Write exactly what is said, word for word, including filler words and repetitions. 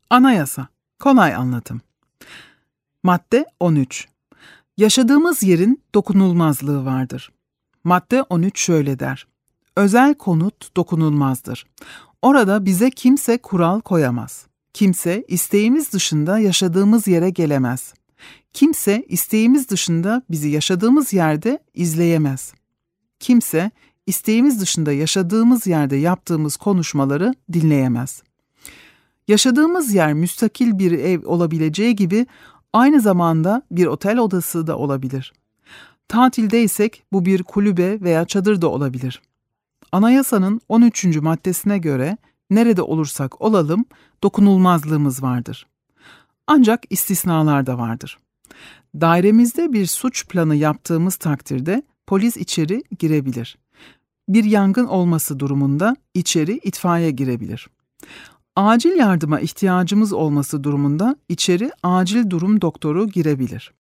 Anayasa. Kolay anlatım. Madde on üç. Yaşadığımız yerin dokunulmazlığı vardır. Madde on üç şöyle der. Özel konut dokunulmazdır. Orada bize kimse kural koyamaz. Kimse isteğimiz dışında yaşadığımız yere gelemez. Kimse isteğimiz dışında bizi yaşadığımız yerde izleyemez. Kimse isteğimiz dışında yaşadığımız yerde yaptığımız konuşmaları dinleyemez. Yaşadığımız yer müstakil bir ev olabileceği gibi aynı zamanda bir otel odası da olabilir. Tatildeysek bu bir kulübe veya çadır da olabilir. Anayasanın on üçüncü maddesine göre nerede olursak olalım dokunulmazlığımız vardır. Ancak istisnalar da vardır. Dairemizde bir suç planı yaptığımız takdirde polis içeri girebilir. Bir yangın olması durumunda içeri itfaiye girebilir. Acil yardıma ihtiyacımız olması durumunda içeri acil durum doktoru girebilir.